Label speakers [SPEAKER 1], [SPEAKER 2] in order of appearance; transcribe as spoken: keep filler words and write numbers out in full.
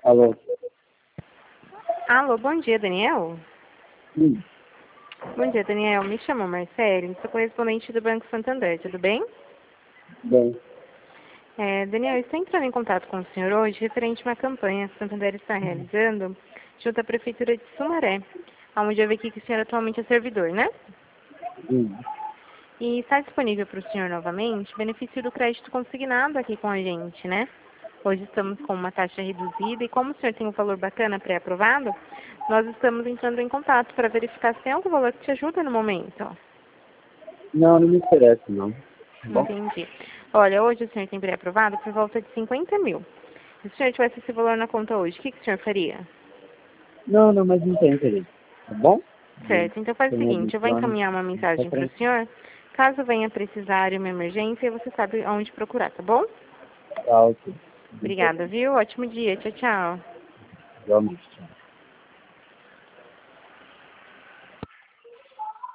[SPEAKER 1] Alô?
[SPEAKER 2] Alô, bom dia, Daniel.
[SPEAKER 1] Sim.
[SPEAKER 2] Bom dia, Daniel. Me chamo Marcele, sou correspondente do Banco Santander, tudo bem?
[SPEAKER 1] Bem.
[SPEAKER 2] É, Daniel, estou entrando em contato com o senhor hoje referente a uma campanha que o Santander está realizando junto à Prefeitura de Sumaré, onde eu vi aqui que o senhor atualmente é servidor, né?
[SPEAKER 1] Sim.
[SPEAKER 2] E está disponível para o senhor novamente benefício do crédito consignado aqui com a gente, né? Hoje estamos com uma taxa reduzida e como o senhor tem um valor bacana pré-aprovado, nós estamos entrando em contato para verificar se tem algum valor que te ajuda no momento.
[SPEAKER 1] Não, não me interessa, não. Tá bom?
[SPEAKER 2] Entendi. Olha, hoje o senhor tem pré-aprovado por volta de cinquenta mil. Se o senhor tivesse esse valor na conta hoje, o que, que o senhor faria?
[SPEAKER 1] Não, não, mas não tem interesse. Tá bom? Não
[SPEAKER 2] Certo, então faz o
[SPEAKER 1] tem algum
[SPEAKER 2] seguinte, eu vou
[SPEAKER 1] plano.
[SPEAKER 2] encaminhar uma
[SPEAKER 1] Só
[SPEAKER 2] mensagem
[SPEAKER 1] pra...
[SPEAKER 2] para o senhor. Caso venha precisar de uma emergência, você sabe onde procurar, tá bom?
[SPEAKER 1] Tá, ok.
[SPEAKER 2] Obrigada, viu? Ótimo dia. Tchau, tchau.
[SPEAKER 1] Realmente.